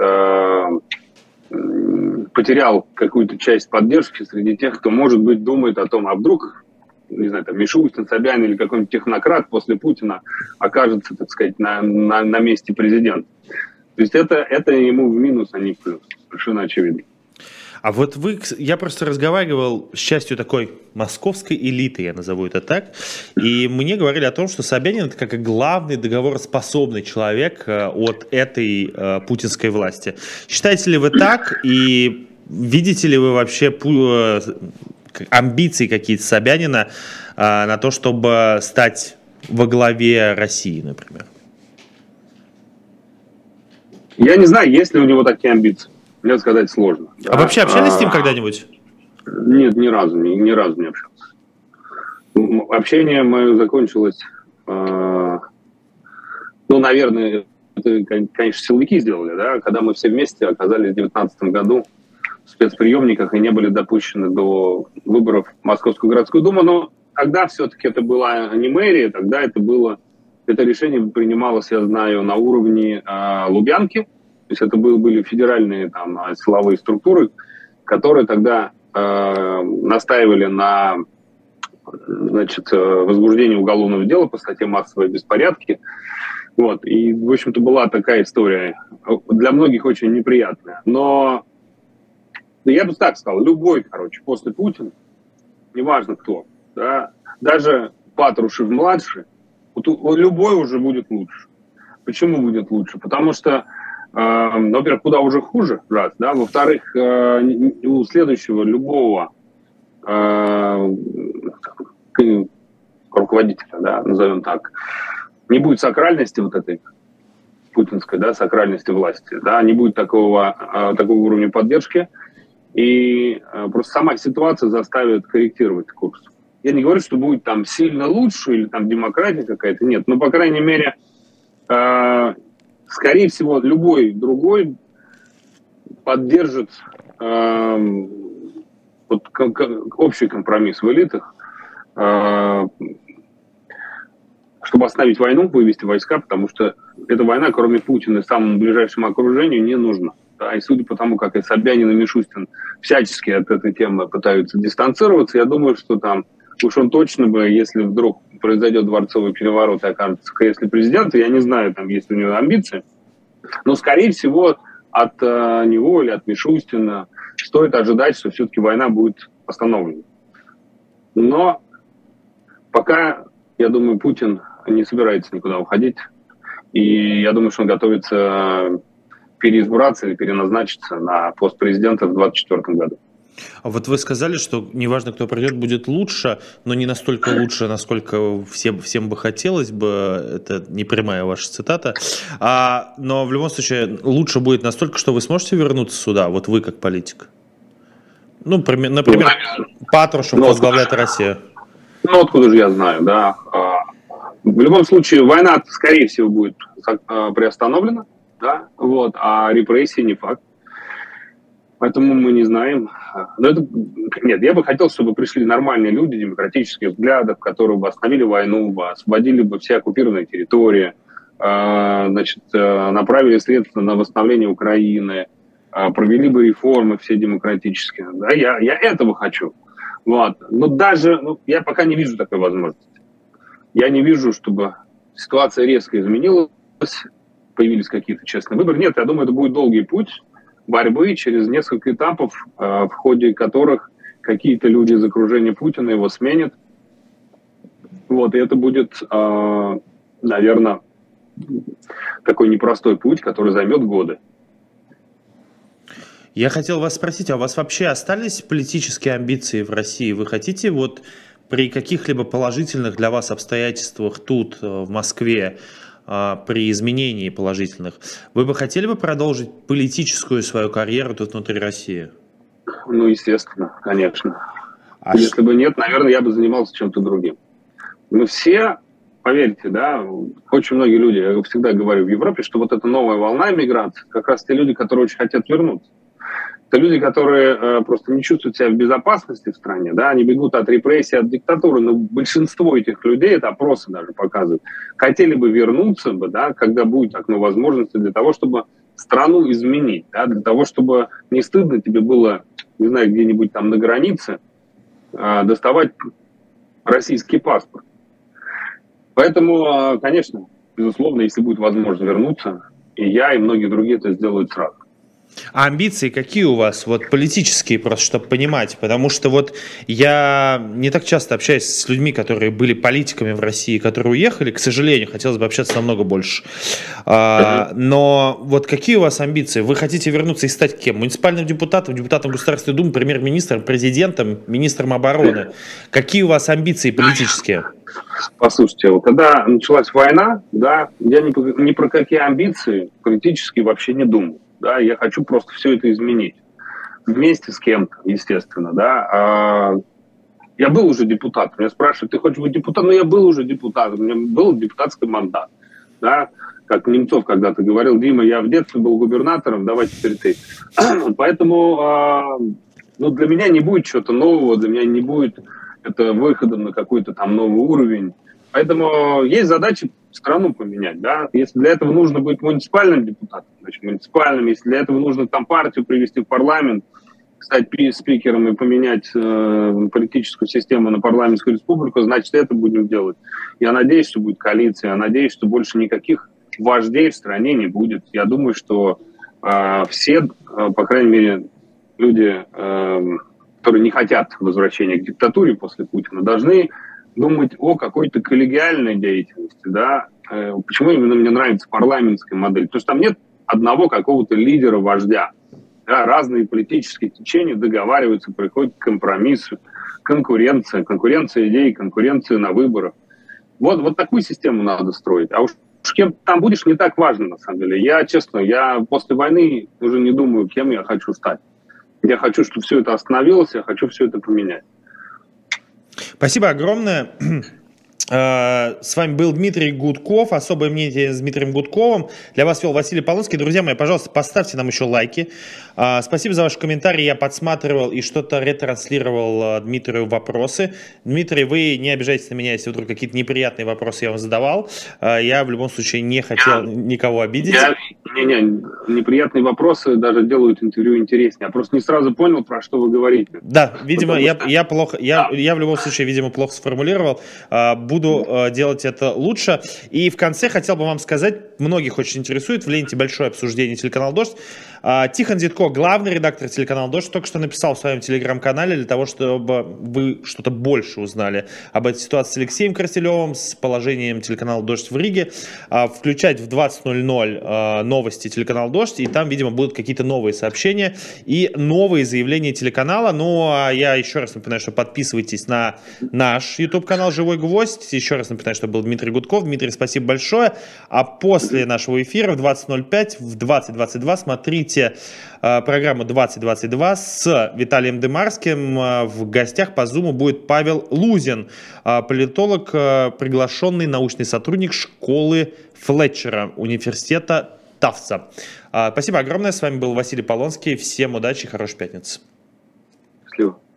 потерял какую-то часть поддержки среди тех, кто, может быть, думает о том, а вдруг, не знаю, Мишустин, Собянин или какой-нибудь технократ после Путина окажется, так сказать, на месте президента. То есть это ему в минус, а не в плюс. Совершенно очевидно. А вот я просто разговаривал с частью такой московской элиты, я назову это так, и мне говорили о том, что Собянин это как главный договороспособный человек от этой путинской власти. Считаете ли вы так, и видите ли вы вообще амбиции какие-то Собянина на то, чтобы стать во главе России, например? Я не знаю, есть ли у него такие амбиции. Мне сказать сложно. А вообще общались с ним когда-нибудь? Нет, ни разу не общался. Общение мое закончилось, наверное, это, конечно, силовики сделали, да, когда мы все вместе оказались в 2019 году в спецприемниках и не были допущены до выборов в Московскую городскую думу, но тогда все-таки это была не мэрия, тогда это решение принималось, я знаю, на уровне Лубянки. То есть это были федеральные там силовые структуры, которые тогда настаивали на возбуждении уголовного дела по статье «Массовые беспорядки». Вот. И, в общем-то, была такая история, для многих очень неприятная. Но я бы так сказал, любой, после Путина, неважно кто, да, даже Патрушев-младший, любой уже будет лучше. Почему будет лучше? Потому что, во-первых, куда уже хуже, раз, да, во-вторых, у следующего любого руководителя, да, назовем так, не будет сакральности вот этой путинской, да, сакральности власти, да, не будет такого уровня поддержки, и просто сама ситуация заставит корректировать курс. Я не говорю, что будет там сильно лучше или там демократия какая-то, нет, но, по крайней мере, скорее всего, любой другой поддержит общий компромисс в элитах, чтобы остановить войну, вывести войска, потому что эта война, кроме Путина и самому ближайшему окружению, не нужна. Да, и судя по тому, как и Собянин, и Мишустин всячески от этой темы пытаются дистанцироваться, я думаю, что там уж он точно бы, если вдруг произойдет дворцовый переворот и окажется в кресле президента, я не знаю, там есть у него амбиции, но, скорее всего, от него или от Мишустина стоит ожидать, что все-таки война будет остановлена. Но пока, я думаю, Путин не собирается никуда уходить, и я думаю, что он готовится переизбраться или переназначиться на пост президента в 2024 году. А вот вы сказали, что неважно, кто придет, будет лучше, но не настолько лучше, насколько всем бы хотелось бы. Это не прямая ваша цитата. Но в любом случае лучше будет настолько, что вы сможете вернуться сюда, вот вы как политик. Ну, например, Патрушев возглавляет Россию. Ну, откуда же я знаю, да. В любом случае, война, скорее всего, будет приостановлена, да, вот, а репрессии не факт. Поэтому мы не знаем. Но нет, я бы хотел, чтобы пришли нормальные люди, демократических взглядов, которые бы остановили войну, освободили бы все оккупированные территории, направили средства на восстановление Украины, провели бы реформы все демократические. Да, я этого хочу. Вот. Но даже я пока не вижу такой возможности. Я не вижу, чтобы ситуация резко изменилась, появились какие-то честные выборы. Нет, я думаю, это будет долгий путь борьбы через несколько этапов, в ходе которых какие-то люди из окружения Путина его сменят. Вот, и это будет, наверное, такой непростой путь, который займет годы. Я хотел вас спросить, а у вас вообще остались политические амбиции в России? Вы хотите вот при каких-либо положительных для вас обстоятельствах тут, в Москве, при изменении положительных, вы бы хотели бы продолжить политическую свою карьеру тут внутри России? Ну, естественно, конечно. Если бы нет, наверное, я бы занимался чем-то другим. Мы все, поверьте, да, очень многие люди, я всегда говорю в Европе, что вот эта новая волна миграции, как раз те люди, которые очень хотят вернуться. Это люди, которые просто не чувствуют себя в безопасности в стране, да, они бегут от репрессий, от диктатуры, но большинство этих людей, это опросы даже показывают, хотели бы вернуться бы, да, когда будет окно возможности для того, чтобы страну изменить, да, для того, чтобы не стыдно тебе было, не знаю, где-нибудь там на границе доставать российский паспорт. Поэтому, конечно, безусловно, если будет возможность вернуться, и я, и многие другие это сделают сразу. А амбиции какие у вас, вот политические, просто чтобы понимать? Потому что вот я не так часто общаюсь с людьми, которые были политиками в России, которые уехали, к сожалению, хотелось бы общаться намного больше. Но вот какие у вас амбиции? Вы хотите вернуться и стать кем? Муниципальным депутатом, депутатом Государственной Думы, премьер-министром, президентом, министром обороны? Какие у вас амбиции политические? Послушайте, вот когда началась война, да, я ни про какие амбиции политические вообще не думал. Да, я хочу просто все это изменить. Вместе с кем-то, естественно, да. Я был уже депутатом. Меня спрашивают, ты хочешь быть депутатом? Ну, я был уже депутатом. У меня был депутатский мандат. Да? Как Немцов когда-то говорил, Дима, я в детстве был губернатором, давай теперь ты. Поэтому для меня не будет чего-то нового, для меня не будет это выходом на какой-то там новый уровень. Поэтому есть задача страну поменять, да. Если для этого нужно быть муниципальным депутатом, значит муниципальным. Если для этого нужно там партию привести в парламент, стать спикером и поменять политическую систему на парламентскую республику, значит это будем делать. Я надеюсь, что будет коалиция, я надеюсь, что больше никаких вождей в стране не будет. Я думаю, что все, по крайней мере, люди, которые не хотят возвращения к диктатуре после Путина, должны думать о какой-то коллегиальной деятельности, да. Почему именно мне нравится парламентская модель? Потому что там нет одного какого-то лидера, вождя. Да, разные политические течения договариваются, приходят к компромиссу, конкуренция идей, конкуренция на выборах. Вот такую систему надо строить. А уж кем там будешь, не так важно, на самом деле. Я после войны уже не думаю, кем я хочу стать. Я хочу, чтобы все это остановилось, я хочу все это поменять. Спасибо огромное. С вами был Дмитрий Гудков. Особое мнение с Дмитрием Гудковым. Для вас вел Василий Полонский. Друзья мои, пожалуйста, поставьте нам еще лайки. Спасибо за ваши комментарии. Я подсматривал и что-то ретранслировал Дмитрию вопросы. Дмитрий, вы не обижайтесь на меня, если вдруг какие-то неприятные вопросы я вам задавал. Я в любом случае не хотел никого обидеть. Неприятные вопросы даже делают интервью интереснее. Я просто не сразу понял, про что вы говорите. Да, видимо, я в любом случае, видимо, плохо сформулировал. Буду делать это лучше. И в конце хотел бы вам сказать, многих очень интересует, в ленте большое обсуждение телеканала «Дождь». Тихон Зитко, главный редактор телеканала «Дождь», только что написал в своем телеграм-канале для того, чтобы вы что-то больше узнали об этой ситуации с Алексеем Коростелевым, с положением телеканала «Дождь» в Риге. Включать в 20:00 новости телеканала «Дождь», и там, видимо, будут какие-то новые сообщения и новые заявления телеканала. Ну, а я еще раз напоминаю, что подписывайтесь на наш YouTube-канал «Живой гвоздь». Еще раз напоминаю, что был Дмитрий Гудков. Дмитрий, спасибо большое. А после нашего эфира в 20:05, в 20:22 смотрите программу 2022 с Виталием Демарским. В гостях по Зуму будет Павел Лузин, политолог, приглашенный научный сотрудник школы Флетчера, университета Тафтса. Спасибо огромное. С вами был Василий Полонский. Всем удачи и хорошей пятницы. Счастливо.